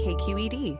KQED.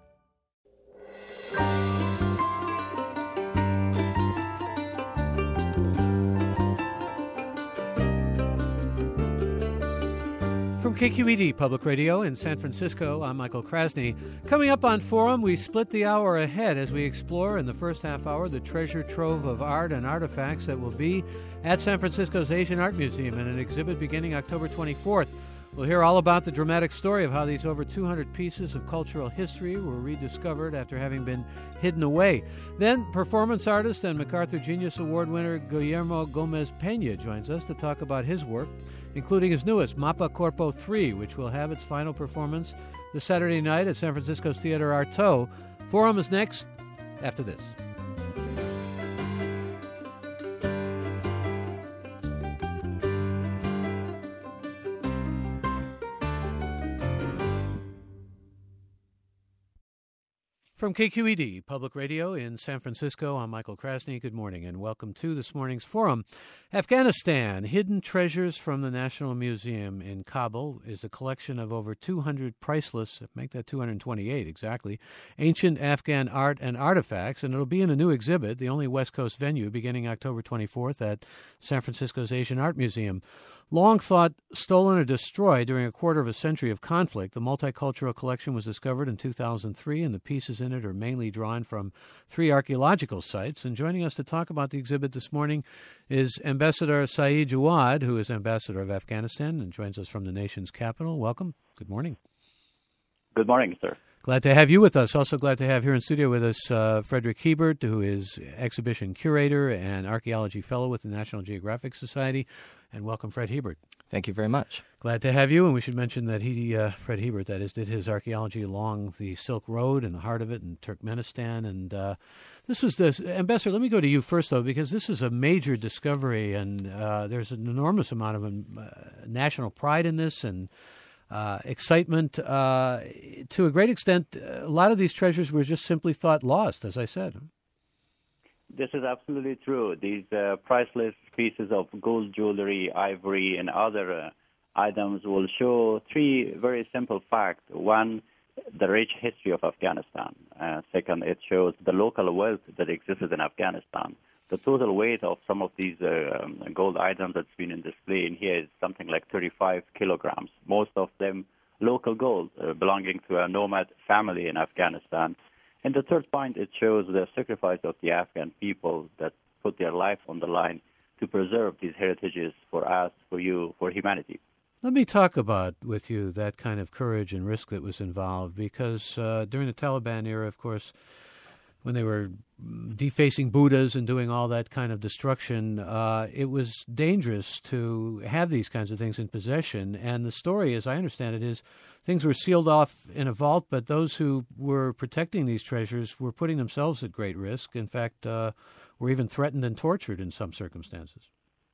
From KQED Public Radio in San Francisco, I'm Michael Krasny. Coming up on Forum, we split the hour ahead as we explore in the first half hour the treasure trove of art and artifacts that will be at San Francisco's Asian Art Museum in an exhibit beginning October 24th. We'll hear all about the dramatic story of how these over 200 pieces of cultural history were rediscovered after having been hidden away. Then, performance artist and MacArthur Genius Award winner Guillermo Gomez Peña joins us to talk about his work, including his newest, Mapa Corpo 3, which will have its final performance this Saturday night at San Francisco's Theater Artaud. Forum is next after this. From KQED Public Radio in San Francisco, I'm Michael Krasny. Good morning and welcome to this morning's Forum. Afghanistan, Hidden Treasures from the National Museum in Kabul, is a collection of over 200 priceless, make that 228 exactly, ancient Afghan art and artifacts, and it'll be in a new exhibit, the only West Coast venue, beginning October 24th at San Francisco's Asian Art Museum. Long thought stolen or destroyed during a quarter of a century of conflict, the multicultural collection was discovered in 2003, and the pieces in it are mainly drawn from 3 archaeological sites. And joining us to talk about the exhibit this morning is Ambassador Saeed Jawad, who is Ambassador of Afghanistan and joins us from the nation's capital. Welcome. Good morning. Good morning, sir. Glad to have you with us. Also glad to have here in studio with us Frederick Hebert, who is exhibition curator and archaeology fellow with the National Geographic Society. And welcome, Fred Hebert. Thank you very much. Glad to have you. And we should mention that Fred Hebert, that is, did his archaeology along the Silk Road in the heart of it in Turkmenistan. And this was this. Ambassador, let me go to you first, though, because this is a major discovery, and there's an enormous amount of national pride in this and excitement. To a great extent, a lot of these treasures were just simply thought lost, as I said. This is absolutely true. These priceless pieces of gold jewelry, ivory, and other items will show 3 very simple facts. One, the rich history of Afghanistan. Second, it shows the local wealth that exists in Afghanistan. The total weight of some of these gold items that's been in display in here is something like 35 kilograms, most of them local gold belonging to a nomad family in Afghanistan. And the third point, it shows the sacrifice of the Afghan people that put their life on the line to preserve these heritages for us, for you, for humanity. Let me talk about with you that kind of courage and risk that was involved, because during the Taliban era, of course, when they were defacing Buddhas and doing all that kind of destruction, it was dangerous to have these kinds of things in possession. And the story, as I understand it, is things were sealed off in a vault, but those who were protecting these treasures were putting themselves at great risk. In fact, were even threatened and tortured in some circumstances.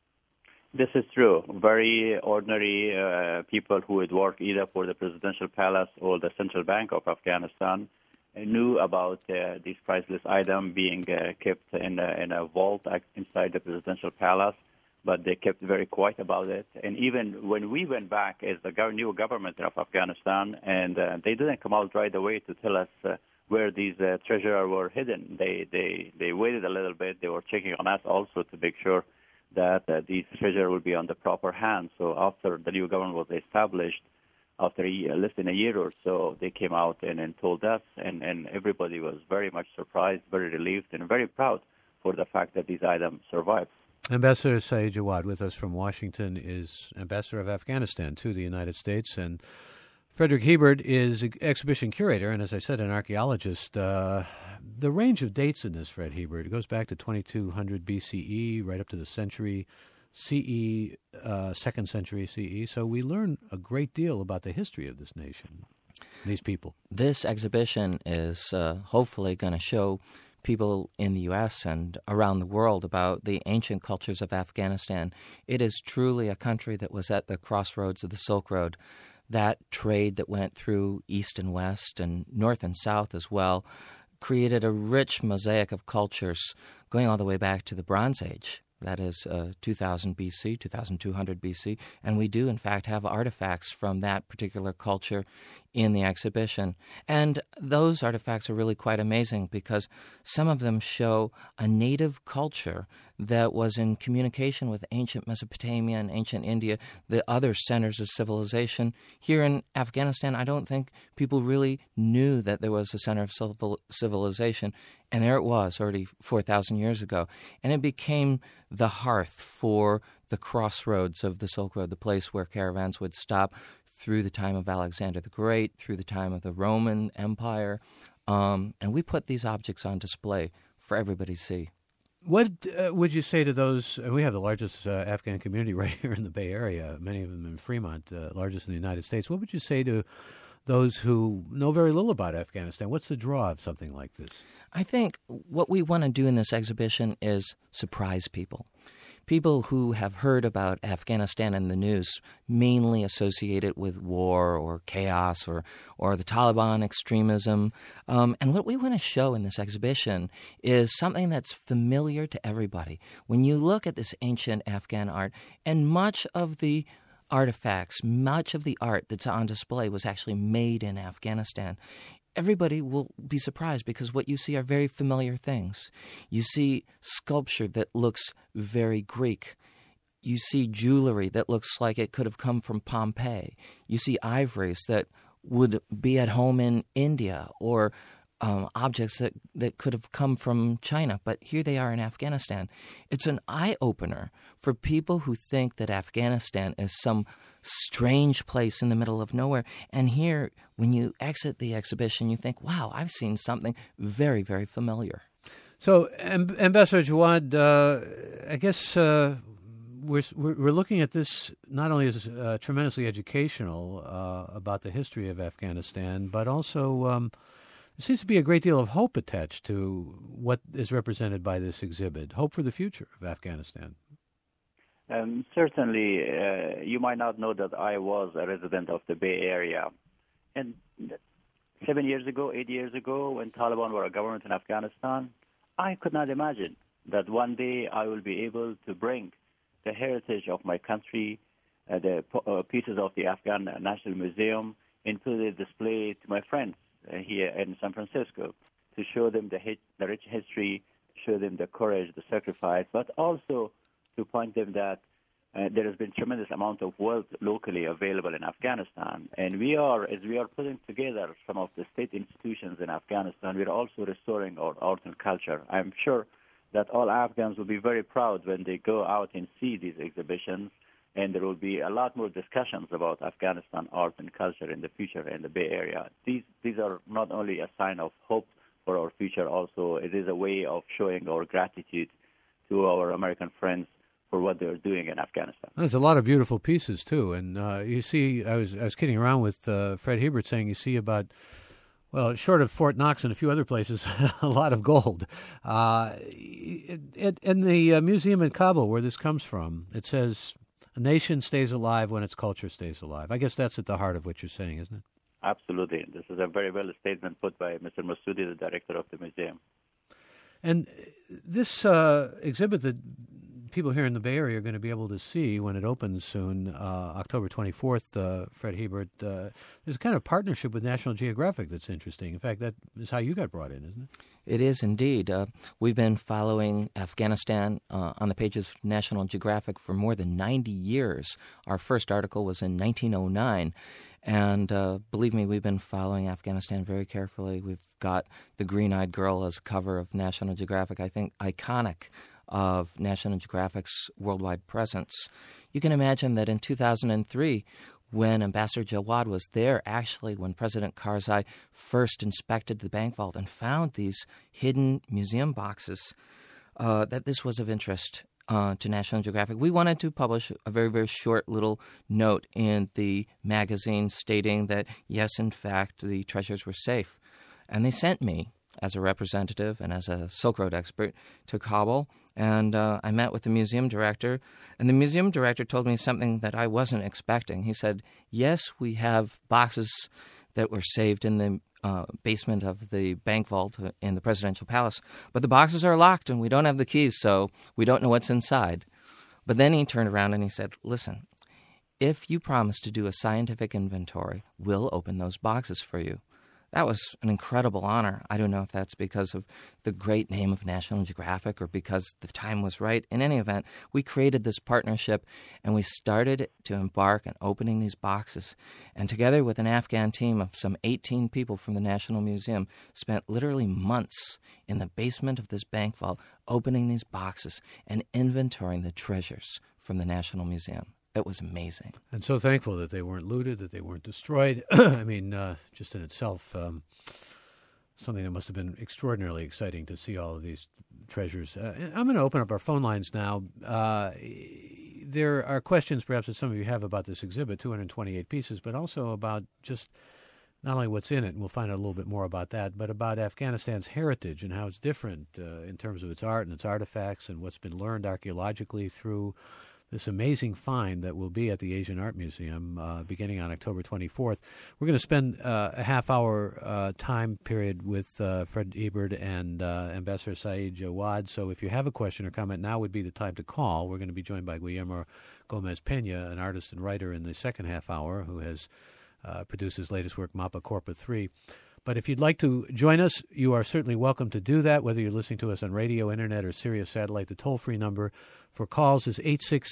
This is true. Very ordinary people who would work either for the presidential palace or the central bank of Afghanistan knew about these priceless items being kept in a vault inside the presidential palace, but they kept very quiet about it. And even when we went back as the new government of Afghanistan, and they didn't come out right away to tell us where these treasures were hidden. They waited a little bit. They were checking on us also to make sure that these treasures will be on the proper hands. So after the new government was established, after less than a year or so, they came out and told us, and everybody was very much surprised, very relieved, and very proud for the fact that these items survived. Ambassador Saeed Jawad with us from Washington is Ambassador of Afghanistan to the United States, and Frederick Hebert is exhibition curator and, as I said, an archaeologist. The range of dates in this, Fred Hebert, it goes back to 2200 BCE, right up to the century CE, 2nd century CE. So we learn a great deal about the history of this nation, these people. This exhibition is hopefully going to show people in the U.S. and around the world about the ancient cultures of Afghanistan. It is truly a country that was at the crossroads of the Silk Road. That trade that went through east and west and north and south as well created a rich mosaic of cultures going all the way back to the Bronze Age. that is 2000 BC, 2200 BC, and we do, in fact, have artifacts from that particular culture in the exhibition. And those artifacts are really quite amazing because some of them show a native culture that was in communication with ancient Mesopotamia and ancient India, the other centers of civilization. Here in Afghanistan, I don't think people really knew that there was a center of civilization, and there it was already 4,000 years ago. And it became the hearth for the crossroads of the Silk Road, the place where caravans would stop through the time of Alexander the Great, through the time of the Roman Empire. And we put these objects on display for everybody to see. What would you say to those? We have the largest Afghan community right here in the Bay Area, many of them in Fremont, largest in the United States. What would you say to those who know very little about Afghanistan? What's the draw of something like this? I think what we want to do in this exhibition is surprise people. People who have heard about Afghanistan in the news, mainly associated with war or chaos or the Taliban extremism. And what we want to show in this exhibition is something that's familiar to everybody. When you look at this ancient Afghan art, and much of the artifacts, much of the art that's on display was actually made in Afghanistan, everybody will be surprised because what you see are very familiar things. You see sculpture that looks very Greek. You see jewelry that looks like it could have come from Pompeii. You see ivories that would be at home in India, or objects that could have come from China, but here they are in Afghanistan. It's an eye-opener for people who think that Afghanistan is some strange place in the middle of nowhere. And here, when you exit the exhibition, you think, wow, I've seen something very, very familiar. So, Ambassador Jawad, I guess we're looking at this not only as tremendously educational about the history of Afghanistan, but also there seems to be a great deal of hope attached to what is represented by this exhibit, hope for the future of Afghanistan. Certainly, you might not know that I was a resident of the Bay Area. And 7 years ago, 8 years ago, when Taliban were a government in Afghanistan, I could not imagine that one day I will be able to bring the heritage of my country, the pieces of the Afghan National Museum, into the display to my friends here in San Francisco, to show them the rich history, show them the courage, the sacrifice, but also to point them that there has been tremendous amount of wealth locally available in Afghanistan. And as we are putting together some of the state institutions in Afghanistan, we are also restoring our art and culture. I'm sure that all Afghans will be very proud when they go out and see these exhibitions, and there will be a lot more discussions about Afghanistan art and culture in the future in the Bay Area. These are not only a sign of hope for our future, also it is a way of showing our gratitude to our American friends for what they're doing in Afghanistan. There's a lot of beautiful pieces too, and you see, I was kidding around with Fred Hebert saying you see about, well, short of Fort Knox and a few other places, a lot of gold. In the museum in Kabul where this comes from, it says, "A nation stays alive when its culture stays alive." I guess that's at the heart of what you're saying, isn't it? Absolutely. This is a very well statement put by Mr. Masoudi, the director of the museum. And this exhibit that people here in the Bay Area are going to be able to see when it opens soon, October 24th, Fred Hebert, there's a kind of partnership with National Geographic that's interesting. In fact, that is how you got brought in, isn't it? It is indeed. We've been following Afghanistan on the pages of National Geographic for more than 90 years. Our first article was in 1909. And believe me, we've been following Afghanistan very carefully. We've got the Green-Eyed Girl as a cover of National Geographic, I think iconic of National Geographic's worldwide presence. You can imagine that in 2003, when Ambassador Jawad was there, actually when President Karzai first inspected the bank vault and found these hidden museum boxes, that this was of interest to National Geographic. We wanted to publish a very, very short little note in the magazine stating that, yes, in fact, the treasures were safe. And they sent me, as a representative and as a Silk Road expert, to Kabul. And I met with the museum director. And the museum director told me something that I wasn't expecting. He said, yes, we have boxes that were saved in the basement of the bank vault in the presidential palace, but the boxes are locked and we don't have the keys, so we don't know what's inside. But then he turned around and he said, listen, if you promise to do a scientific inventory, we'll open those boxes for you. That was an incredible honor. I don't know if that's because of the great name of National Geographic or because the time was right. In any event, we created this partnership and we started to embark on opening these boxes. And together with an Afghan team of some 18 people from the National Museum, spent literally months in the basement of this bank vault opening these boxes and inventorying the treasures from the National Museum. It was amazing. And so thankful that they weren't looted, that they weren't destroyed. I mean, just in itself, something that must have been extraordinarily exciting to see all of these treasures. I'm going to open up our phone lines now. There are questions perhaps that some of you have about this exhibit, 228 pieces, but also about just not only what's in it, and we'll find out a little bit more about that, but about Afghanistan's heritage and how it's different in terms of its art and its artifacts and what's been learned archaeologically through this amazing find that will be at the Asian Art Museum beginning on October 24th. We're going to spend a half-hour time period with Fred Hebert and Ambassador Saeed Jawad. So if you have a question or comment, now would be the time to call. We're going to be joined by Guillermo Gomez-Pena, an artist and writer in the second half hour, who has produced his latest work, Mapa Corpa 3. But if you'd like to join us, you are certainly welcome to do that, whether you're listening to us on radio, internet, or Sirius Satellite. The toll-free number for calls is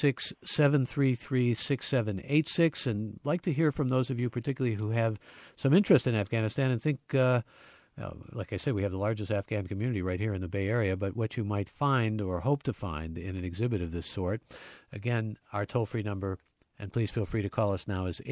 866-733-6786. And I'd like to hear from those of you particularly who have some interest in Afghanistan and think, like I said, we have the largest Afghan community right here in the Bay Area, but what you might find or hope to find in an exhibit of this sort. Again, our toll-free number, and please feel free to call us now, is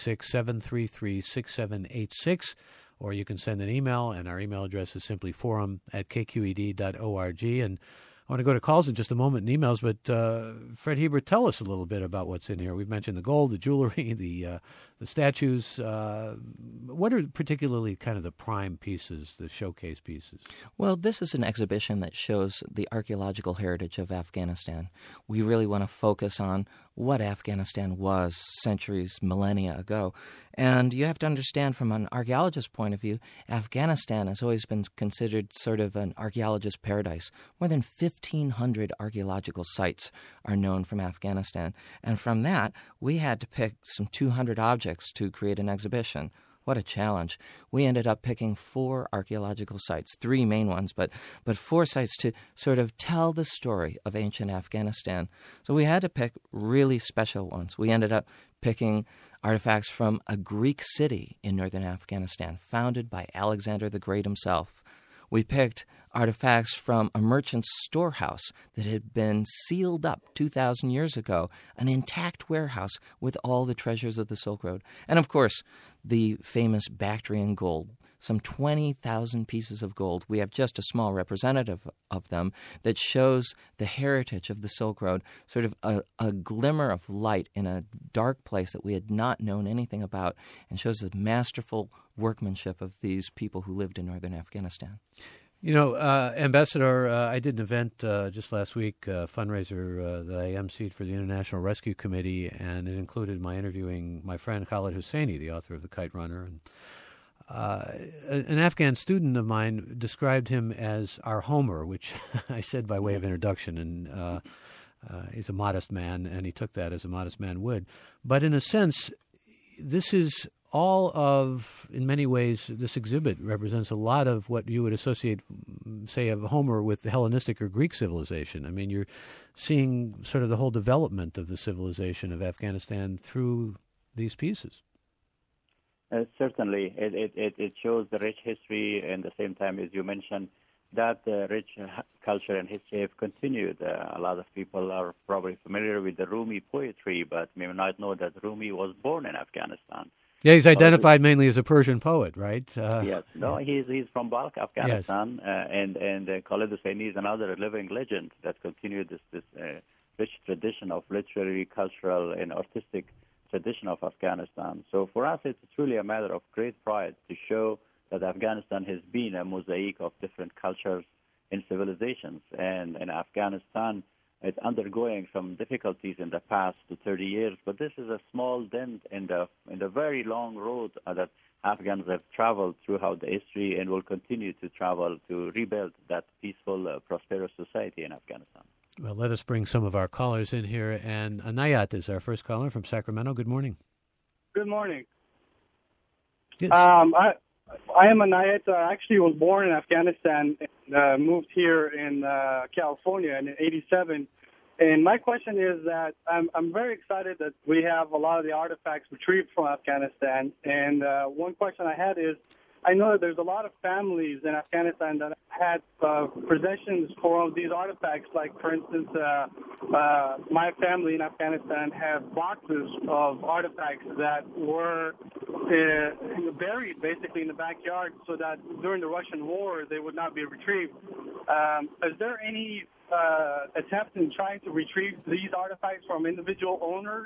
866-733-6786. Or you can send an email, and our email address is simply forum@kqed.org. And I want to go to calls in just a moment and emails, but Fred Hebert, tell us a little bit about what's in here. We've mentioned the gold, the jewelry, the statues. What are particularly kind of the prime pieces, the showcase pieces? Well, this is an exhibition that shows the archaeological heritage of Afghanistan. We really want to focus on what Afghanistan was centuries, millennia ago. And you have to understand from an archaeologist's point of view, Afghanistan has always been considered sort of an archaeologist's paradise. More than 1,500 archaeological sites are known from Afghanistan. And from that, we had to pick some 200 objects to create an exhibition. What a challenge. We ended up picking 4 archaeological sites, 3 main ones, but 4 sites to sort of tell the story of ancient Afghanistan. So we had to pick really special ones. We ended up picking artifacts from a Greek city in northern Afghanistan, founded by Alexander the Great himself. We picked artifacts from a merchant's storehouse that had been sealed up 2,000 years ago, an intact warehouse with all the treasures of the Silk Road. And, of course, the famous Bactrian gold, some 20,000 pieces of gold. We have just a small representative of them that shows the heritage of the Silk Road, sort of a glimmer of light in a dark place that we had not known anything about, and shows the masterful workmanship of these people who lived in northern Afghanistan. You know, Ambassador, I did an event just last week, a fundraiser that I emceed for the International Rescue Committee, and it included my interviewing my friend Khalid Hosseini, the author of The Kite Runner. And an Afghan student of mine described him as our Homer, which I said by way of introduction, and he's a modest man, and he took that as a modest man would. But in a sense, this is all of, in many ways, this exhibit represents a lot of what you would associate, say, of Homer with the Hellenistic or Greek civilization. I mean, you're seeing sort of the whole development of the civilization of Afghanistan through these pieces. Certainly. It shows the rich history, and at the same time, as you mentioned, that rich culture and history have continued. A lot of people are probably familiar with the Rumi poetry, but may not know that Rumi was born in Afghanistan. Yeah, he's identified mainly as a Persian poet, right? Yes. No, he's from Balkh, Afghanistan, yes. And Khalid Hosseini is another living legend that continued this rich tradition of literary, cultural, and artistic tradition of Afghanistan. So for us, it's really a matter of great pride to show that Afghanistan has been a mosaic of different cultures and civilizations. And in Afghanistan, it's undergoing some difficulties in the past 30 years, but this is a small dent in the very long road that Afghans have traveled throughout the history and will continue to travel to rebuild that peaceful, prosperous society in Afghanistan. Well, let us bring some of our callers in here. And Anayat is our first caller from Sacramento. Good morning. Good morning. Yes. I am Anayat. I actually was born in Afghanistan and moved here in California in '87. And my question is that I'm very excited that we have a lot of the artifacts retrieved from Afghanistan. And one question I had is, I know that there's a lot of families in Afghanistan that had possessions for these artifacts. Like, for instance, my family in Afghanistan have boxes of artifacts that were buried basically in the backyard so that during the Russian war they would not be retrieved. Is there any attempt in trying to retrieve these artifacts from individual owners?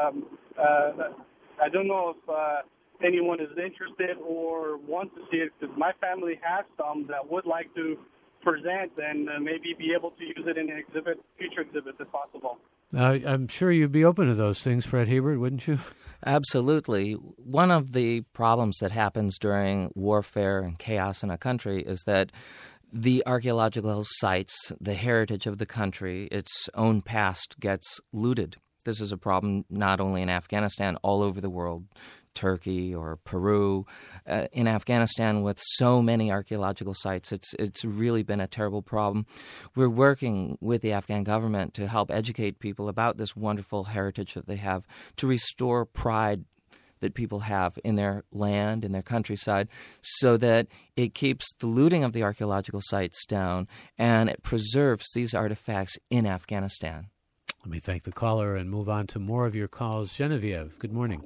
I don't know if anyone is interested or wants to see it, because my family has some that would like to present and maybe be able to use it in an exhibit, future exhibits if possible. I'm sure you'd be open to those things, Fred Hebert, wouldn't you? Absolutely. One of the problems that happens during warfare and chaos in a country is that the archaeological sites, the heritage of the country, its own past gets looted. This is a problem not only in Afghanistan, all over the world, Turkey or Peru. In Afghanistan, with so many archaeological sites, it's really been a terrible problem. We're working with the Afghan government to help educate people about this wonderful heritage that they have, to restore pride that people have in their land, in their countryside, so that it keeps the looting of the archaeological sites down and it preserves these artifacts in Afghanistan. Let me thank the caller and move on to more of your calls. Genevieve, good morning.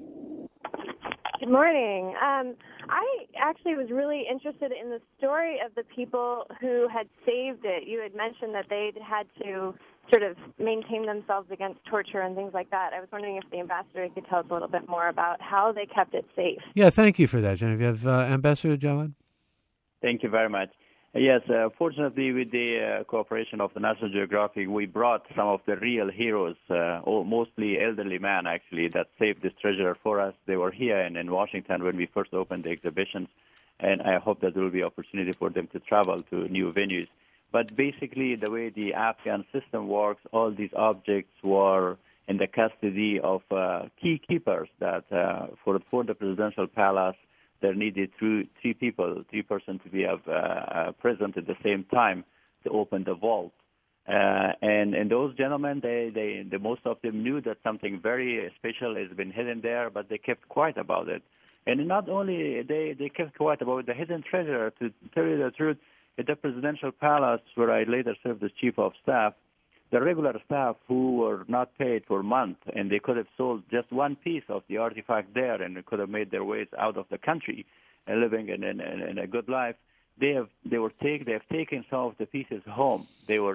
Good morning. I actually was really interested in the story of the people who had saved it. You had mentioned that they'd had to sort of maintain themselves against torture and things like that. I was wondering if the ambassador could tell us a little bit more about how they kept it safe. Yeah, thank you for that, Genevieve. Ambassador Jawad? Thank you very much. Yes, fortunately, with the cooperation of the National Geographic, we brought some of the real heroes, mostly elderly men, actually, that saved this treasure for us. They were here in Washington when we first opened the exhibitions, and I hope that there will be opportunity for them to travel to new venues. But basically, the way the Afghan system works, all these objects were in the custody of key keepers that for the presidential palace, there needed three persons to be present at the same time to open the vault. And those gentlemen, they most of them knew that something very special has been hidden there, but they kept quiet about it. And not only they kept quiet about the hidden treasure, to tell you the truth, at the presidential palace, where I later served as chief of staff, the regular staff who were not paid for months, and they could have sold just one piece of the artifact there, and could have made their ways out of the country and living in a good life. They have taken some of the pieces home. They were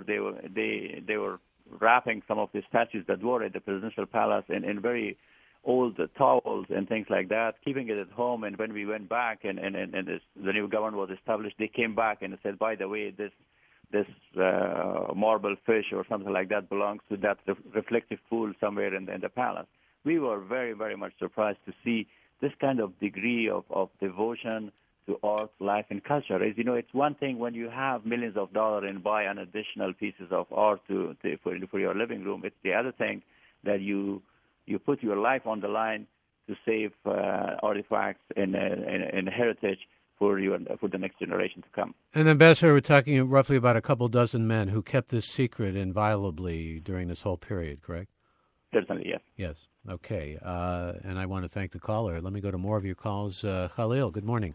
wrapping some of the statues that were at the presidential palace in very old towels and things like that, keeping it at home. And when we went back and the new government was established, they came back and said, by the way, this marble fish or something like that belongs to that reflective pool somewhere in the palace. We were very, very much surprised to see this kind of degree of devotion to art, life, and culture. As you know, it's one thing when you have millions of dollars and buy an additional pieces of art for your living room. It's the other thing that you put your life on the line to save artifacts and heritage for the next generation to come. And Ambassador, we're talking roughly about a couple dozen men who kept this secret inviolably during this whole period, correct? Certainly, yes. Yes. Okay. And I want to thank the caller. Let me go to more of your calls. Khalil, good morning.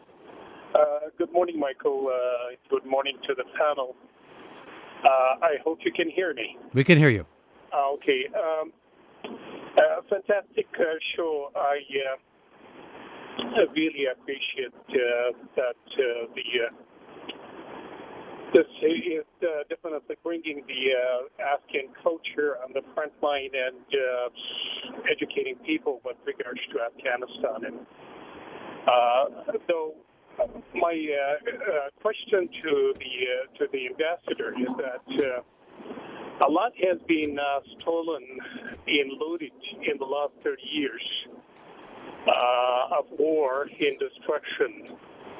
Good morning, Michael. Good morning to the panel. I hope you can hear me. We can hear you. Okay. Fantastic show. I really appreciate that this is definitely bringing the Afghan culture on the front line and educating people with regards to Afghanistan. And though my question to the ambassador is that a lot has been stolen and looted in the last 30 years. of war and destruction.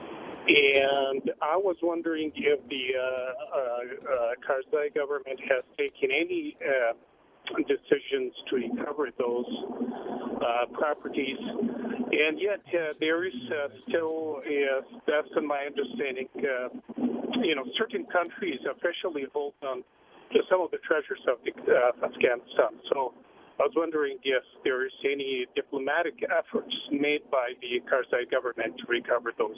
And I was wondering if the Karzai government has taken any decisions to recover those properties. And yet there is still, that's in my understanding, certain countries officially hold on to some of the treasures of Afghanistan. So I was wondering if there is any diplomatic efforts made by the Karzai government to recover those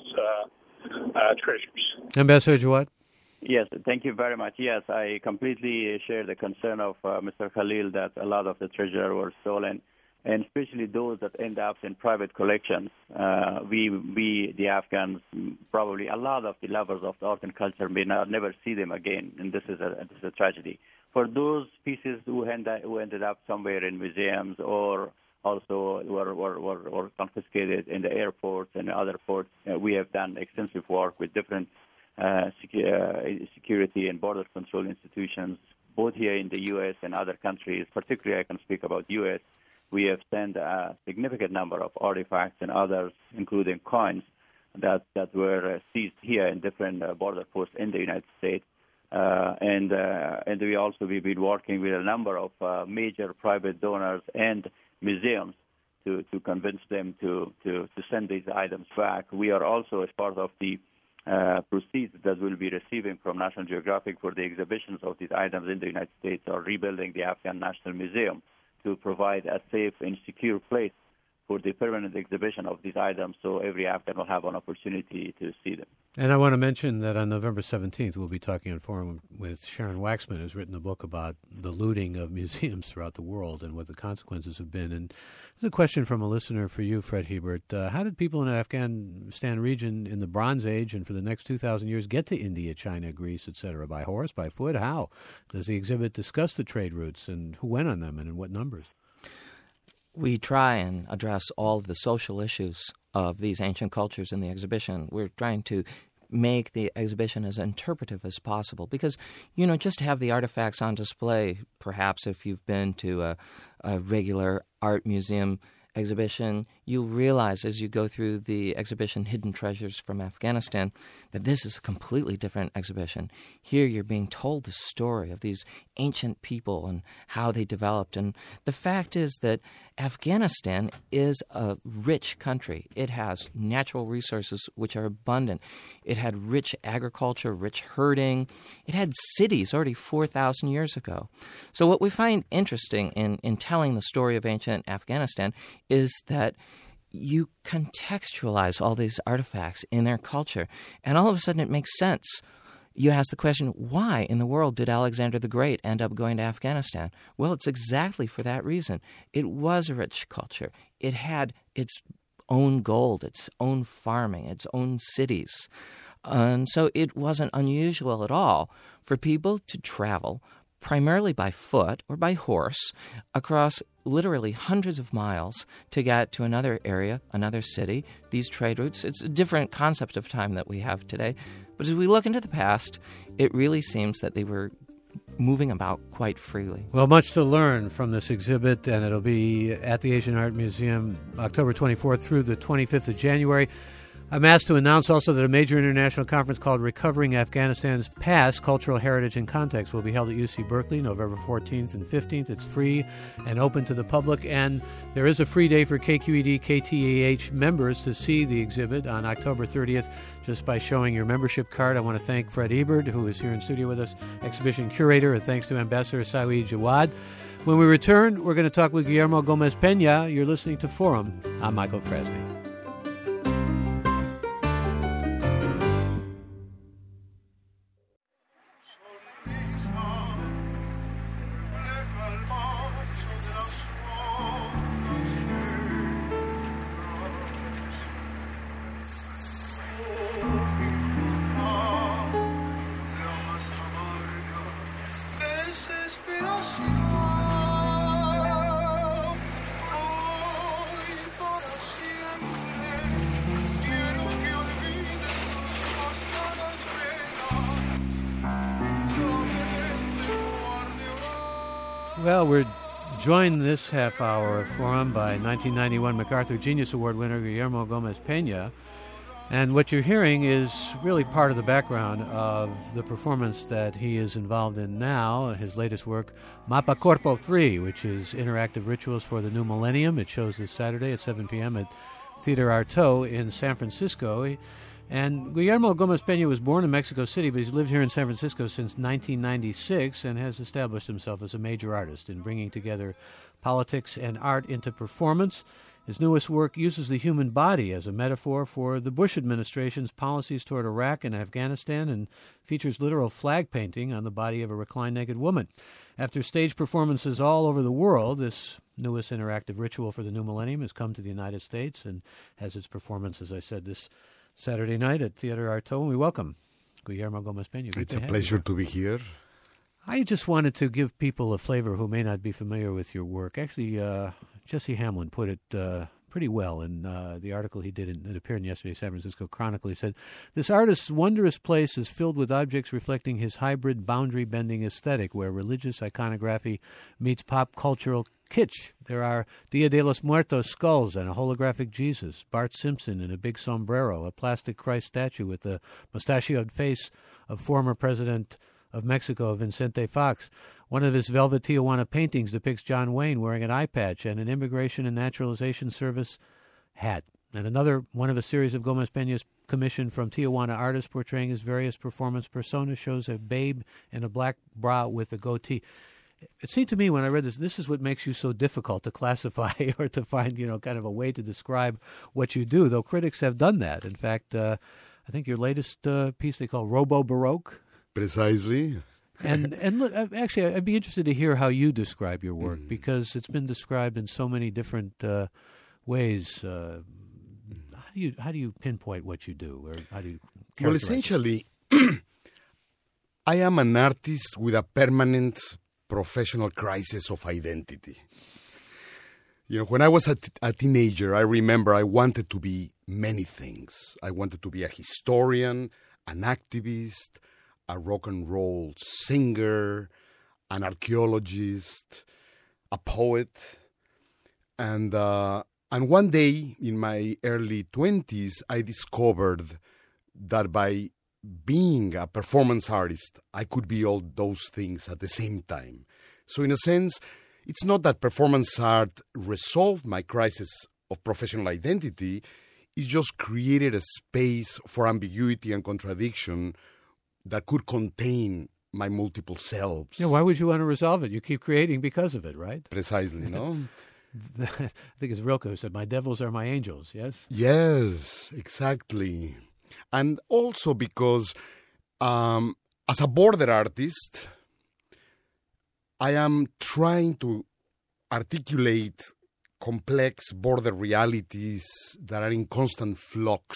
treasures. Ambassador Jawad? Yes, thank you very much. Yes, I completely share the concern of Mr. Khalil that a lot of the treasure were stolen, and especially those that end up in private collections. We, the Afghans, probably a lot of the lovers of the art and culture may never see them again, and this is a tragedy. For those pieces who ended up somewhere in museums or also were confiscated in the airports and other ports, we have done extensive work with different security and border control institutions, both here in the U.S. and other countries. Particularly, I can speak about U.S. We have sent a significant number of artifacts and others, including coins, that were seized here in different border posts in the United States. And we've been working with a number of major private donors and museums to convince them to send these items back. We are also, as part of the proceeds that we'll be receiving from National Geographic for the exhibitions of these items in the United States, are rebuilding the Afghan National Museum to provide a safe and secure place for the permanent exhibition of these items, so every Afghan will have an opportunity to see them. And I want to mention that on November 17th, we'll be talking on Forum with Sharon Waxman, who's written a book about the looting of museums throughout the world and what the consequences have been. And there's a question from a listener for you, Fred Hebert. How did people in the Afghanistan region in the Bronze Age and for the next 2,000 years get to India, China, Greece, etc.? By horse, by foot? How? Does the exhibit discuss the trade routes and who went on them and in what numbers? We try and address all of the social issues of these ancient cultures in the exhibition. We're trying to make the exhibition as interpretive as possible because, just to have the artifacts on display, perhaps if you've been to a regular art museum exhibition, you'll realize as you go through the exhibition Hidden Treasures from Afghanistan that this is a completely different exhibition. Here you're being told the story of these ancient people and how they developed. And the fact is that Afghanistan is a rich country. It has natural resources which are abundant. It had rich agriculture, rich herding. It had cities already 4,000 years ago. So what we find interesting in telling the story of ancient Afghanistan is that you contextualize all these artifacts in their culture, and all of a sudden it makes sense. You ask the question, why in the world did Alexander the Great end up going to Afghanistan? Well, it's exactly for that reason. It was a rich culture. It had its own gold, its own farming, its own cities. And so it wasn't unusual at all for people to travel primarily by foot or by horse across literally hundreds of miles to get to another area, another city, these trade routes. It's a different concept of time that we have today. But as we look into the past, it really seems that they were moving about quite freely. Well, much to learn from this exhibit, and it'll be at the Asian Art Museum October 24th through the 25th of January. I'm asked to announce also that a major international conference called Recovering Afghanistan's Past, Cultural Heritage and Context will be held at UC Berkeley November 14th and 15th. It's free and open to the public, and there is a free day for KQED, KTAH members to see the exhibit on October 30th just by showing your membership card. I want to thank Fred Hebert, who is here in studio with us, exhibition curator, and thanks to Ambassador Saeed Jawad. When we return, we're going to talk with Guillermo Gomez-Pena. You're listening to Forum. I'm Michael Krasny. Well, we're Joined this half hour of Forum by 1991 MacArthur Genius Award winner Guillermo Gomez Peña. And what you're hearing is really part of the background of the performance that he is involved in now, his latest work, Mapa Corpo 3, which is interactive rituals for the new millennium. It shows this Saturday at 7 p.m. at Theater Artaud in San Francisco. And Guillermo Gomez Peña was born in Mexico City, but he's lived here in San Francisco since 1996 and has established himself as a major artist in bringing together politics and art into performance. His newest work uses the human body as a metaphor for the Bush administration's policies toward Iraq and Afghanistan and features literal flag painting on the body of a reclined naked woman. After stage performances all over the world, this newest interactive ritual for the new millennium has come to the United States and has its performance, as I said, this Saturday night at Theater Artaud. And we welcome Guillermo Gomez Peña. It's a pleasure to be here. I just wanted to give people a flavor who may not be familiar with your work. Actually, Jesse Hamlin put it pretty well in the article he did that appeared in yesterday's San Francisco Chronicle. He said, "This artist's wondrous place is filled with objects reflecting his hybrid boundary-bending aesthetic, where religious iconography meets pop cultural kitsch. There are Dia de los Muertos skulls and a holographic Jesus, Bart Simpson in a big sombrero, a plastic Christ statue with the mustachioed face of former President of Mexico, Vicente Fox. One of his velvet Tijuana paintings depicts John Wayne wearing an eye patch and an Immigration and Naturalization Service hat. And another one of a series of Gomez Peña's commissioned from Tijuana artists portraying his various performance personas shows a babe in a black bra with a goatee." It seemed to me when I read this is what makes you so difficult to classify or to find, kind of a way to describe what you do, though critics have done that. In fact, I think your latest piece they call Robo Baroque. Precisely. And look, actually, I'd be interested to hear how you describe your work, because it's been described in so many different ways. How do you pinpoint what you do, or how do you characterize Well, essentially, I am an artist with a permanent professional crisis of identity. When I was a teenager, I remember I wanted to be many things. I wanted to be a historian, an activist, a rock and roll singer, an archaeologist, a poet. And one day in my early 20s, I discovered that by being a performance artist, I could be all those things at the same time. So in a sense, it's not that performance art resolved my crisis of professional identity. It just created a space for ambiguity and contradiction that could contain my multiple selves. Yeah, why would you want to resolve it? You keep creating because of it, right? Precisely, no? I think it's Rilke who said, "My devils are my angels," yes? Yes, exactly. And also because as a border artist, I am trying to articulate complex border realities that are in constant flux,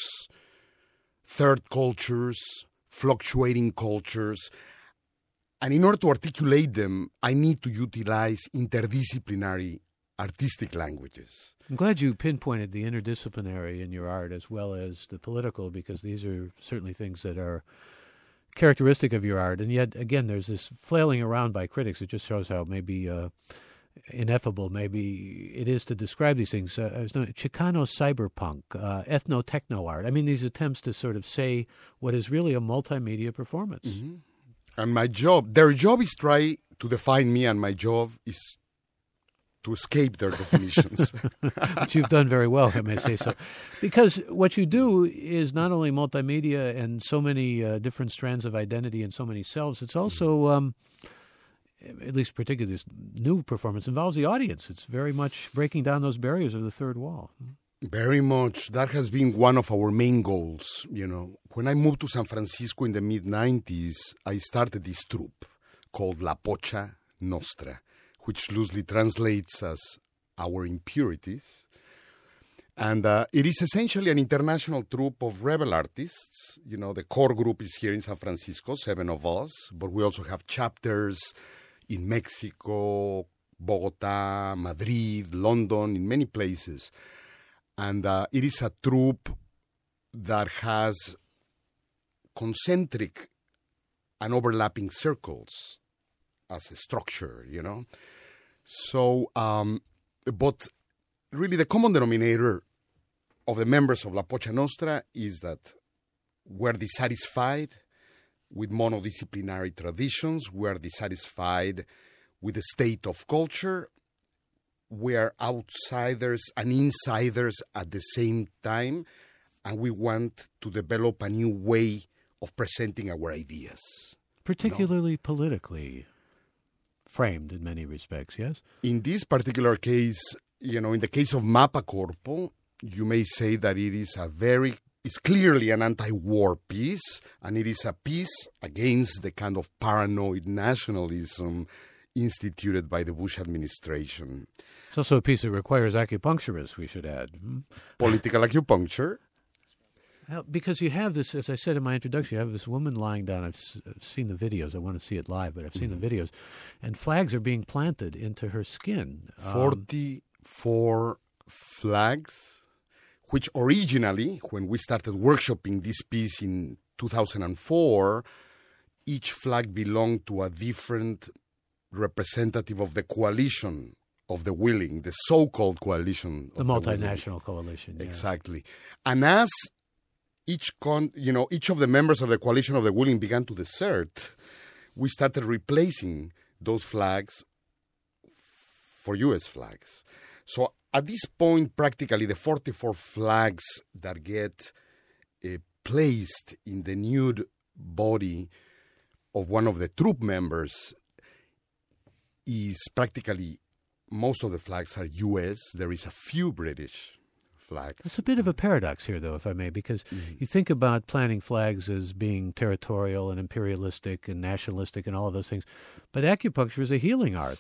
third cultures, fluctuating cultures. And in order to articulate them, I need to utilize interdisciplinary artistic languages. I'm glad you pinpointed the interdisciplinary in your art as well as the political, because these are certainly things that are characteristic of your art. And yet, again, there's this flailing around by critics. It just shows how maybe ineffable maybe it is to describe these things. Chicano cyberpunk, ethno-techno art. I mean, these attempts to sort of say what is really a multimedia performance. Mm-hmm. And their job is try to define me, and my job is to escape their definitions. Which you've done very well, I may say so. Because what you do is not only multimedia and so many different strands of identity and so many selves, it's also, at least particularly this new performance, involves the audience. It's very much breaking down those barriers of the third wall. Very much. That has been one of our main goals. When I moved to San Francisco in the mid-90s, I started this troupe called La Pocha Nostra, which loosely translates as our impurities. And it is essentially an international troupe of rebel artists. The core group is here in San Francisco, 7 of us, but we also have chapters in Mexico, Bogota, Madrid, London, in many places. And it is a troupe that has concentric and overlapping circles as a structure, So, but really the common denominator of the members of La Pocha Nostra is that we're dissatisfied with monodisciplinary traditions. We are dissatisfied with the state of culture. We are outsiders and insiders at the same time, and we want to develop a new way of presenting our ideas. Particularly politically framed in many respects, yes? In this particular case, in the case of Mapa Corpo, you may say that it's clearly an anti-war piece, and it is a piece against the kind of paranoid nationalism instituted by the Bush administration. It's also a piece that requires acupuncturists, we should add. Political acupuncture. Because you have this, as I said in my introduction, you have this woman lying down. I've seen the videos. I want to see it live, but I've seen the videos. And flags are being planted into her skin. 44 flags, which originally, when we started workshopping this piece in 2004, each flag belonged to a different representative of the coalition of the willing, the so-called coalition. The multinational coalition. Yeah. Exactly. And as each of the members of the coalition of the willing began to desert, we started replacing those flags for U.S. flags. So at this point, practically the 44 flags that get placed in the nude body of one of the troop members is practically, most of the flags are U.S. There is a few British flags. It's a bit of a paradox here, though, if I may, because you think about planting flags as being territorial and imperialistic and nationalistic and all of those things, but acupuncture is a healing art.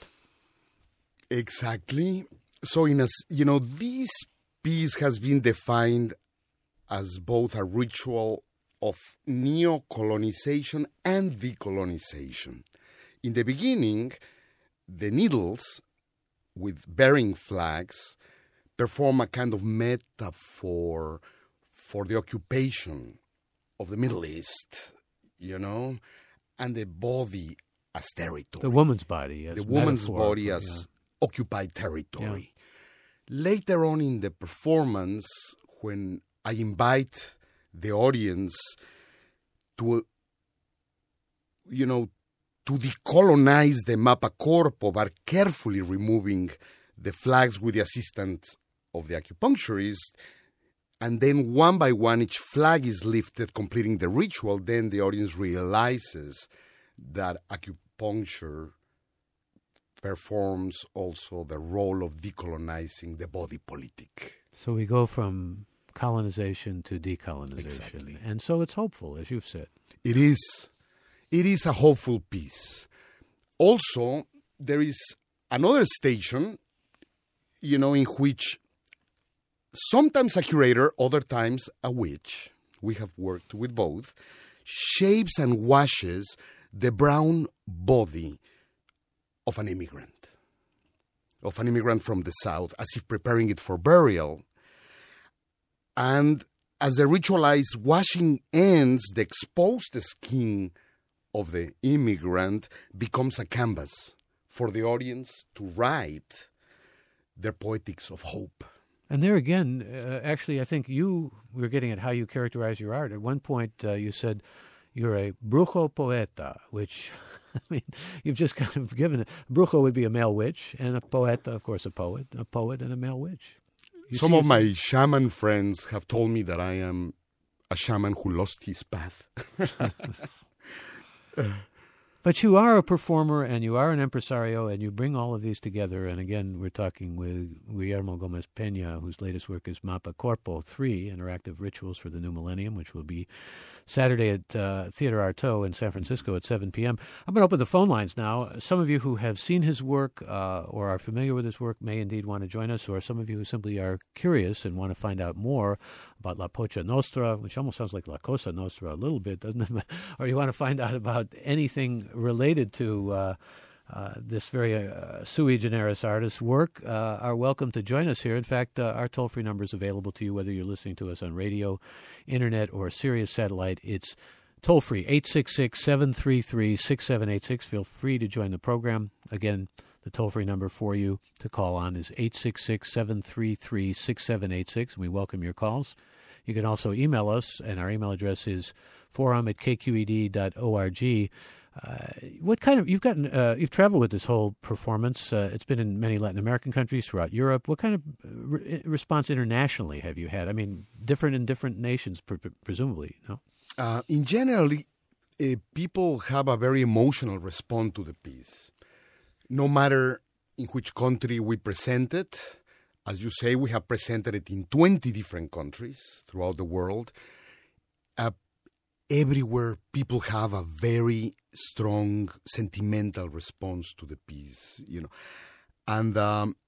Exactly. So, this piece has been defined as both a ritual of neo-colonization and decolonization. In the beginning, the needles with bearing flags perform a kind of metaphor for the occupation of the Middle East, and the body as territory. The woman's body as the woman's body as occupied territory. Yeah. Later on in the performance, when I invite the audience to decolonize the Mapa Corpo by carefully removing the flags with the assistance of the acupuncturist, and then one by one each flag is lifted, completing the ritual, then the audience realizes that acupuncture performs also the role of decolonizing the body politic. So we go from colonization to decolonization. Exactly. And so it's hopeful, as you've said. It is. It is a hopeful piece. Also, there is another station, in which sometimes a curator, other times a witch, we have worked with both, shapes and washes the brown body of an immigrant from the South, as if preparing it for burial. And as the ritualized washing ends, the exposed skin of the immigrant becomes a canvas for the audience to write their poetics of hope. And there again, actually, I think you were getting at how you characterize your art. At one point, you said you're a brujo poeta, which, you've just kind of given it. Brujo would be a male witch, and a poeta, of course, a poet and a male witch. Some of my shaman friends have told me that I am a shaman who lost his path. But you are a performer and you are an impresario and you bring all of these together. And again, we're talking with Guillermo Gomez Peña, whose latest work is Mapa Corpo 3, Interactive Rituals for the New Millennium, which will be Saturday at Theater Artaud in San Francisco at 7 p.m. I'm going to open the phone lines now. Some of you who have seen his work or are familiar with his work may indeed want to join us, or some of you who simply are curious and want to find out more about La Pocha Nostra, which almost sounds like La Cosa Nostra a little bit, doesn't it? Or you want to find out about anything related to this very sui generis artist's work, are welcome to join us here. In fact, our toll-free number is available to you whether you're listening to us on radio, internet, or Sirius Satellite. It's toll-free, 866-733-6786. Feel free to join the program. Again, The toll-free number for you to call on is 866-733-6786. We welcome your calls. You can also email us, and our email address is forum@kqed.org. You've traveled with this whole performance. It's been in many Latin American countries, throughout Europe. What kind of response internationally have you had? I mean, different in different nations, presumably, no? In general, people have a very emotional response to the piece. No matter in which country we present it, as you say, we have presented it in 20 different countries throughout the world. Everywhere, people have a very strong sentimental response to the piece, And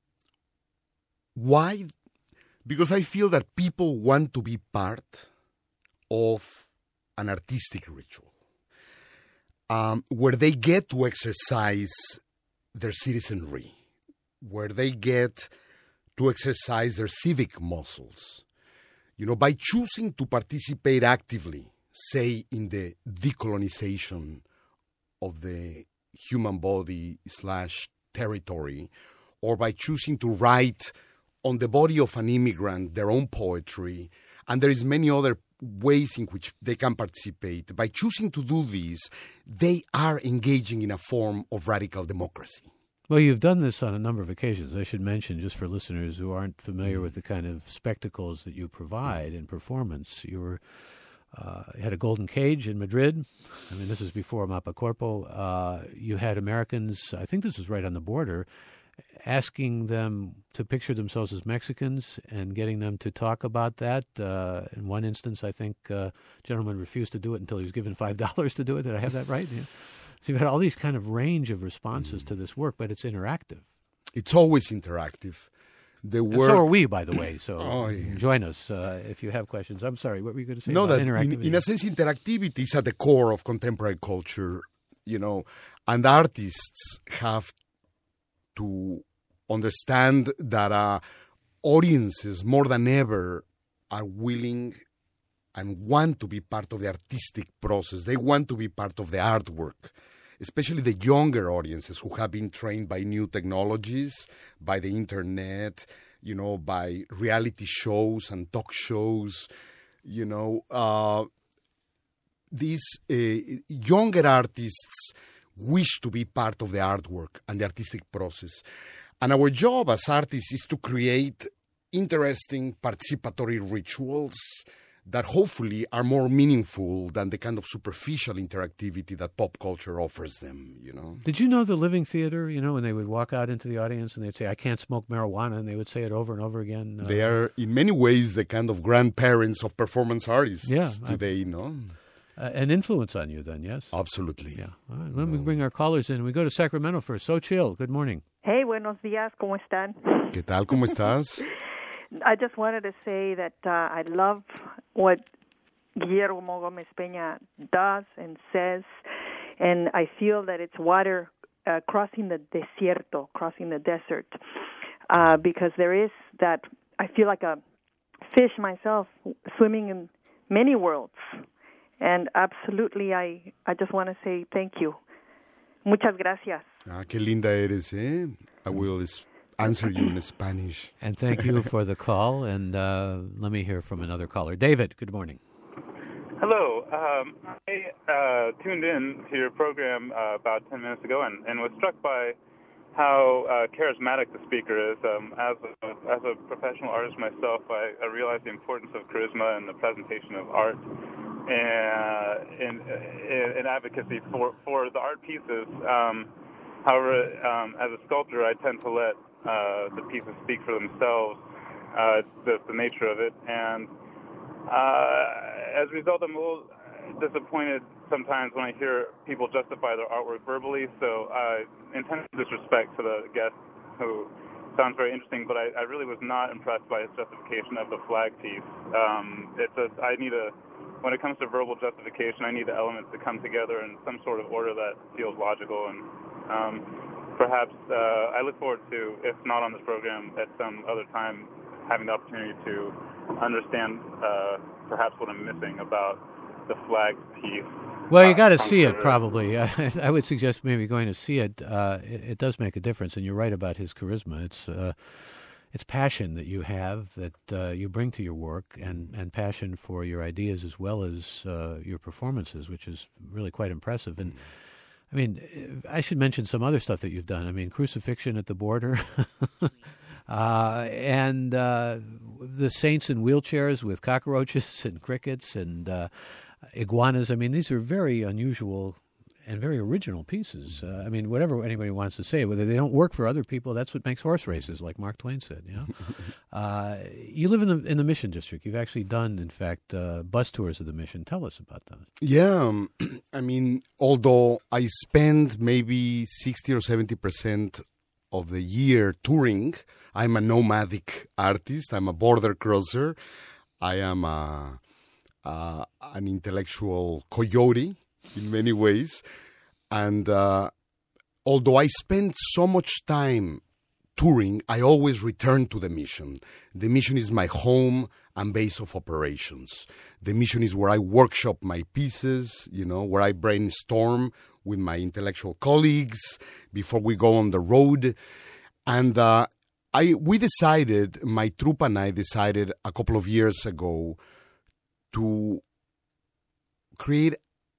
why? Because I feel that people want to be part of an artistic ritual where they get to exercise their citizenry, where they get to exercise their civic muscles, by choosing to participate actively, say, in the decolonization of the human body / territory, or by choosing to write on the body of an immigrant their own poetry, and there is many other ways in which they can participate. By choosing to do this, they are engaging in a form of radical democracy. Well, you've done this on a number of occasions. I should mention, just for listeners who aren't familiar with the kind of spectacles that you provide in performance, you had a Golden Cage in Madrid. I mean, this is before Mapa Corpo. You had Americans, I think this was right on the border, asking them to picture themselves as Mexicans and getting them to talk about that. In one instance, I think a gentleman refused to do it until he was given $5 to do it. Did I have that right? Yeah. So you've had all these kind of range of responses to this work, but it's interactive. It's always interactive. And so are we, by the way. So join us if you have questions. I'm sorry, what were you going to say? No, about that interactivity? in a sense, interactivity is at the core of contemporary culture, and artists have to understand that audiences, more than ever, are willing and want to be part of the artistic process. They want to be part of the artwork, especially the younger audiences who have been trained by new technologies, by the internet, by reality shows and talk shows. These younger artists wish to be part of the artwork and the artistic process. And our job as artists is to create interesting participatory rituals that hopefully are more meaningful than the kind of superficial interactivity that pop culture offers them, Did you know the Living Theater, when they would walk out into the audience and they'd say, "I can't smoke marijuana," and they would say it over and over again? They are, in many ways, the kind of grandparents of performance artists today, An influence on you then, yes? Absolutely. Yeah. All right, let me bring our callers in. We go to Sacramento first. Xochitl, good morning. Hey, buenos días, ¿cómo están? ¿Qué tal? ¿Cómo estás? I just wanted to say that I love what Guillermo Gómez Peña does and says, and I feel that it's water crossing the desert, because there is that, I feel like a fish myself swimming in many worlds, and absolutely I just want to say thank you. Muchas gracias. Qué linda eres, ¿eh? I will answer you in Spanish. And thank you for the call. And let me hear from another caller. David, good morning. Hello. I tuned in to your program about 10 minutes ago and was struck by how charismatic the speaker is. As a professional artist myself, I realize the importance of charisma and the presentation of art and in advocacy for the art pieces. However, as a sculptor, I tend to let the pieces speak for themselves, the nature of it. And as a result, I'm a little disappointed sometimes when I hear people justify their artwork verbally. So intense disrespect to the guest who sounds very interesting, but I really was not impressed by his justification of the flag piece. When it comes to verbal justification, I need the elements to come together in some sort of order that feels logical. And perhaps I look forward to, if not on this program, at some other time, having the opportunity to understand perhaps what I'm missing about the flag piece. Well, you got to see it, probably. I would suggest maybe going to see it. It does make a difference, and you're right about his charisma. It's passion that you have, that you bring to your work, and passion for your ideas as well as your performances, which is really quite impressive. And I mean, I should mention some other stuff that you've done. I mean, Crucifixion at the Border, and the Saints in Wheelchairs with cockroaches and crickets and iguanas. I mean, these are very unusual and very original pieces. I mean, whatever anybody wants to say, whether they don't work for other people, that's what makes horse races, like Mark Twain said. You know, you live in the Mission District. You've actually done, in fact, bus tours of the Mission. Tell us about those. Yeah, I mean, although I spend maybe 60 or 70% of the year touring, I'm a nomadic artist. I'm a border crosser. I am an intellectual coyote in many ways. And although I spend so much time touring, I always return to the Mission. The Mission is my home and base of operations. The Mission is where I workshop my pieces, you know, where I brainstorm with my intellectual colleagues before we go on the road. And we decided, my troupe and I decided a couple of years ago to create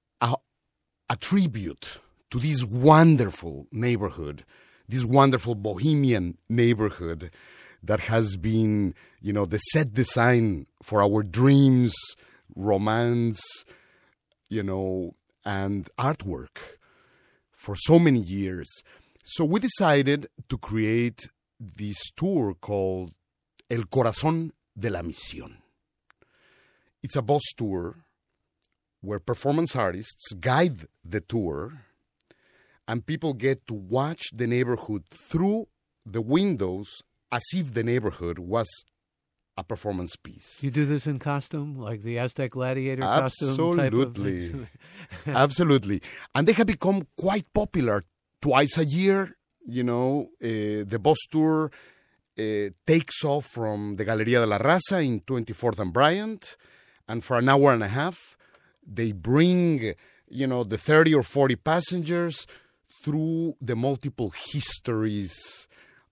a tribute to this wonderful neighborhood, this wonderful bohemian neighborhood that has been, you know, the set design for our dreams, romance, you know, and artwork for so many years. So we decided to create this tour called El Corazón de la Misión. It's a bus tour where performance artists guide the tour and people get to watch the neighborhood through the windows as if the neighborhood was a performance piece. You do this in costume, like the Aztec gladiator costume type of thing? Absolutely. And they have become quite popular twice a year. You know, the bus tour takes off from the Galería de la Raza in 24th and Bryant, and for an hour and a half, they bring, you know, the 30 or 40 passengers through the multiple histories,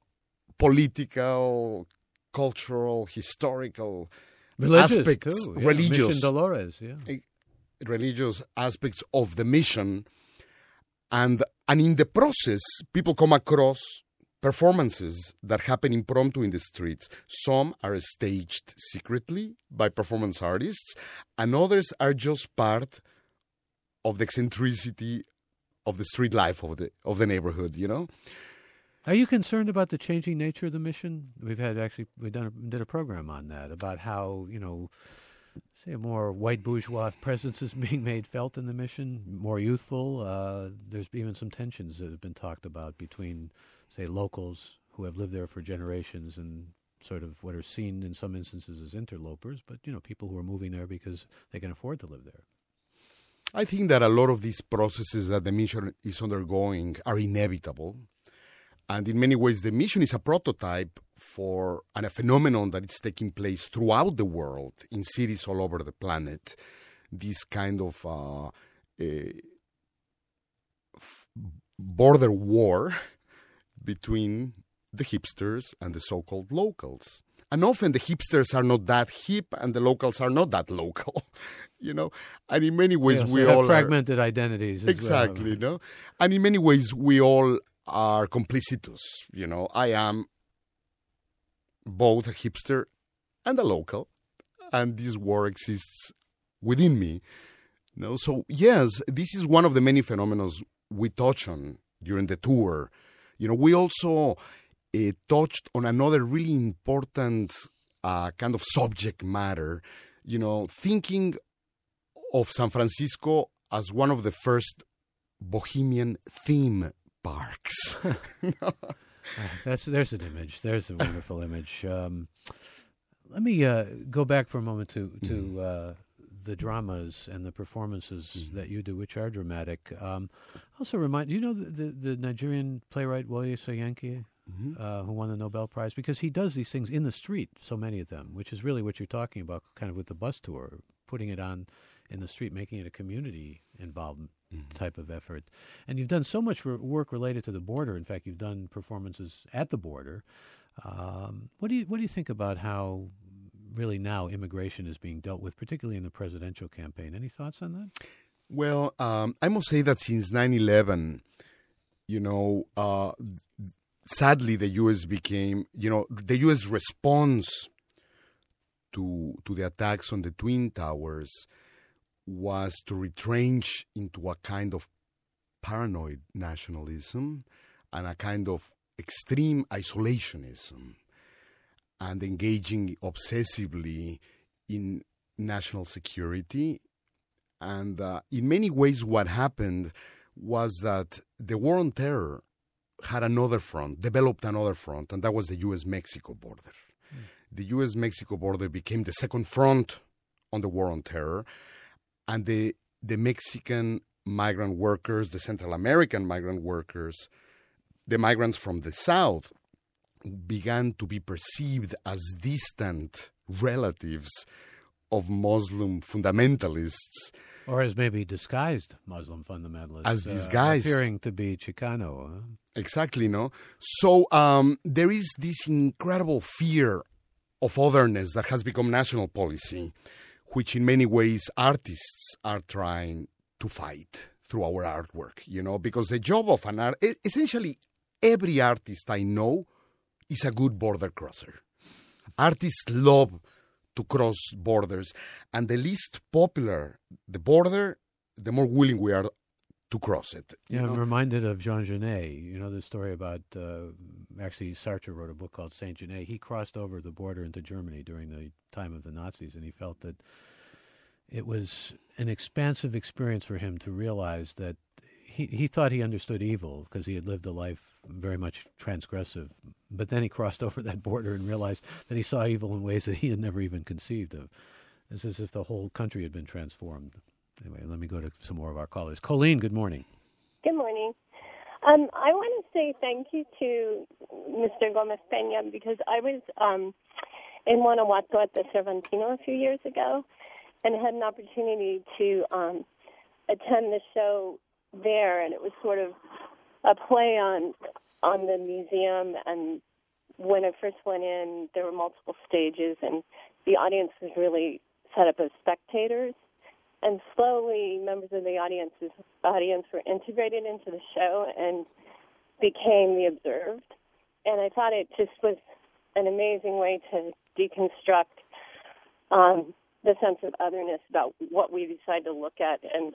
political, cultural, historical aspects, too. Yeah. religious, Mission Dolores, religious aspects of the mission. And in the process, people come across performances that happen impromptu in the streets. Some are staged secretly by performance artists, and others are just part of the eccentricity of the street life of the neighborhood, you know? Are you concerned about the changing nature of the Mission? We did a program on that, about how, you know, say a more white bourgeois presence is being made felt in the Mission, more youthful. There's even some tensions that have been talked about between, say, locals who have lived there for generations and sort of what are seen in some instances as interlopers, but, you know, people who are moving there because they can afford to live there. I think that a lot of these processes that the Mission is undergoing are inevitable. And in many ways, the Mission is a prototype for a phenomenon that is taking place throughout the world, in cities all over the planet. This kind of border war between the hipsters and the so-called locals. And often the hipsters are not that hip and the locals are not that local, you know. And in many ways, we all have fragmented identities. Exactly, no. And in many ways, we all are complicitous, you know. I am both a hipster and a local, and this war exists within me. You know? So, yes, this is one of the many phenomena we touch on during the tour. You know, we also touched on another really important kind of subject matter, you know, thinking of San Francisco as one of the first bohemian theme parks. There's an image. There's a wonderful image. Let me go back for a moment to the dramas and the performances that you do, which are dramatic. Also remind, do you know the Nigerian playwright Wole Soyinka, who won the Nobel Prize? Because he does these things in the street, so many of them, which is really what you're talking about, kind of with the bus tour, putting it on in the street, making it a community involvement type of effort. And you've done so much work related to the border. In fact, you've done performances at the border. What do you think about how really now immigration is being dealt with, particularly in the presidential campaign? Any thoughts on that? Well, I must say that since 9/11, sadly, the U.S. became, the U.S. response to the attacks on the Twin Towers was to retrench into a kind of paranoid nationalism and a kind of extreme isolationism, and engaging obsessively in national security. And in many ways, what happened was that the war on terror had another front, developed another front, and that was the U.S.-Mexico border. The U.S.-Mexico border became the second front on the war on terror, and the Mexican migrant workers, the Central American migrant workers, the migrants from the South, began to be perceived as distant relatives of Muslim fundamentalists. Or as maybe disguised Muslim fundamentalists. As disguised. Appearing to be Chicano. Huh? Exactly, no? So there is this incredible fear of otherness that has become national policy, which in many ways artists are trying to fight through our artwork, because the job of an artist, essentially every artist I know is a good border crosser. Artists love to cross borders, and the least popular the border, the more willing we are to cross it. I'm reminded of Jean Genet. You know the story about, actually Sartre wrote a book called Saint Genet. He crossed over the border into Germany during the time of the Nazis, and he felt that it was an expansive experience for him to realize that he thought he understood evil because he had lived a life very much transgressive. But then he crossed over that border and realized that he saw evil in ways that he had never even conceived of. It's as if the whole country had been transformed. Anyway, let me go to some more of our callers. Colleen, good morning. Good morning. I want to say thank you to Mr. Gomez Peña because I was in Guanajuato at the Cervantino a few years ago and had an opportunity to attend the show there, and it was sort of a play on the museum. And when I first went in, there were multiple stages, and the audience was really set up as spectators. And slowly, members of the audience were integrated into the show and became the observed. And I thought it just was an amazing way to deconstruct the sense of otherness about what we decide to look at. And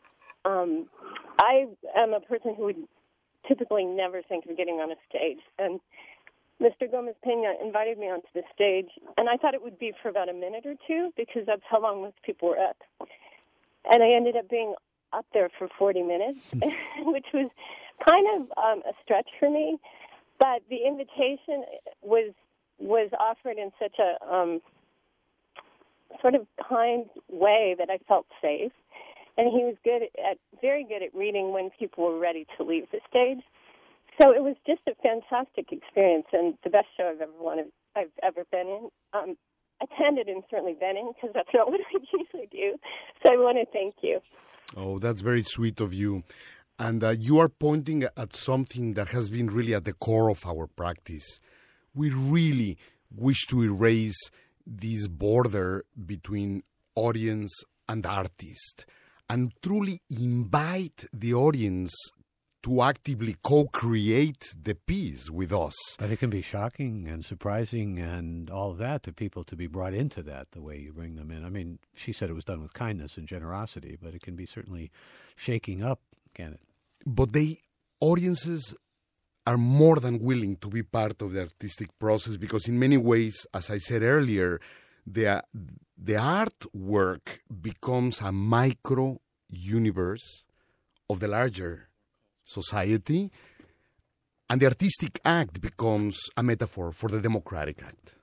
I am a person who would typically never think of getting on a stage. And Mr. Gomez Peña invited me onto the stage, and I thought it would be for about a minute or two because that's how long most people were up. And I ended up being up there for 40 minutes, which was kind of a stretch for me. But the invitation was offered in such a sort of kind way that I felt safe. And he was very good at reading when people were ready to leave the stage. So it was just a fantastic experience and the best show I've ever been in. Attended and certainly been in because that's not what I usually do. So I want to thank you. Oh, that's very sweet of you. And you are pointing at something that has been really at the core of our practice. We really wish to erase this border between audience and artist and truly invite the audience to actively co-create the piece with us. But it can be shocking and surprising and all of that to people to be brought into that, the way you bring them in. I mean, she said it was done with kindness and generosity, but it can be certainly shaking up, can it? But audiences are more than willing to be part of the artistic process because in many ways, as I said earlier, the artwork becomes a micro-universe of the larger society, and the artistic act becomes a metaphor for the democratic act.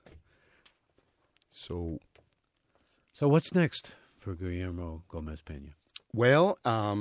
So what's next for Guillermo Gomez Peña? Well,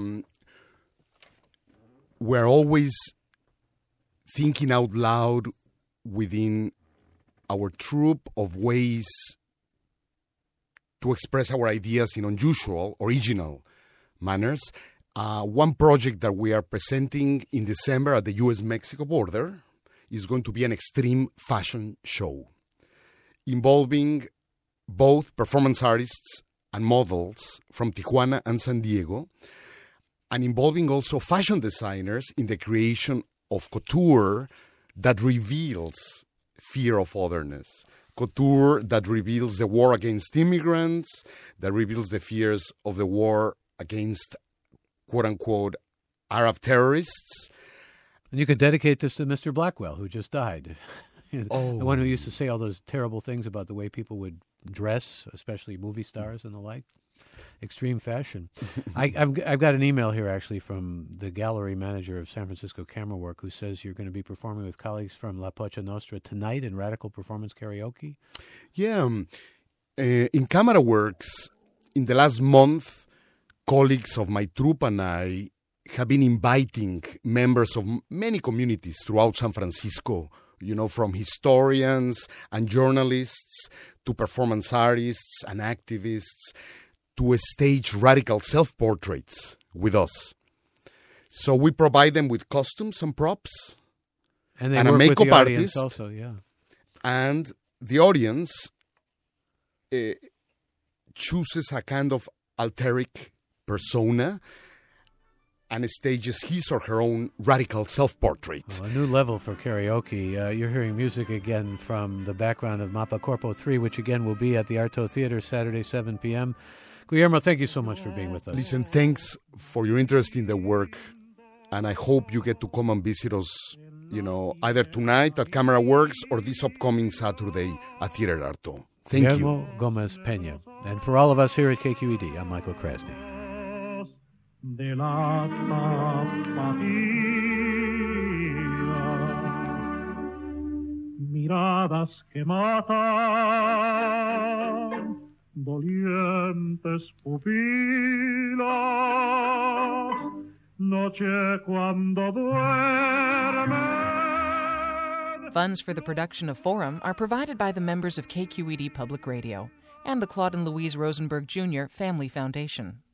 we're always thinking out loud within our troupe of ways to express our ideas in unusual, original manners. One project that we are presenting in December at the U.S.-Mexico border is going to be an extreme fashion show involving both performance artists and models from Tijuana and San Diego, and involving also fashion designers in the creation of couture that reveals fear of otherness. Couture that reveals the war against immigrants, that reveals the fears of the war against, quote-unquote, Arab terrorists. And you could dedicate this to Mr. Blackwell, who just died. Oh. The one who used to say all those terrible things about the way people would dress, especially movie stars and the like. Extreme fashion. I've got an email here, actually, from the gallery manager of San Francisco Camera Work, who says you're going to be performing with colleagues from La Pocha Nostra tonight in Radical Performance Karaoke. Yeah. In Camera Works, in the last month, colleagues of my troupe and I have been inviting members of many communities throughout San Francisco, from historians and journalists to performance artists and activists, to stage radical self-portraits with us. So we provide them with costumes and props, and a makeup artist also, yeah. And the audience chooses a kind of alteric persona and stages his or her own radical self-portrait. A new level for karaoke. You're hearing music again from the background of Mapa Corpo 3, which again will be at the Arto Theater Saturday, 7 p.m. Guillermo, thank you so much for being with us. Listen, thanks for your interest in the work, and I hope you get to come and visit us, either tonight at Camera Works or this upcoming Saturday at Theater Arto. Thank Guillermo Gomez Peña. And for all of us here at KQED, I'm Michael Krasny. De la miradas que matan, dolientes pupilas, noche cuando duermen. Funds for the production of Forum are provided by the members of KQED Public Radio and the Claude and Louise Rosenberg Jr. Family Foundation.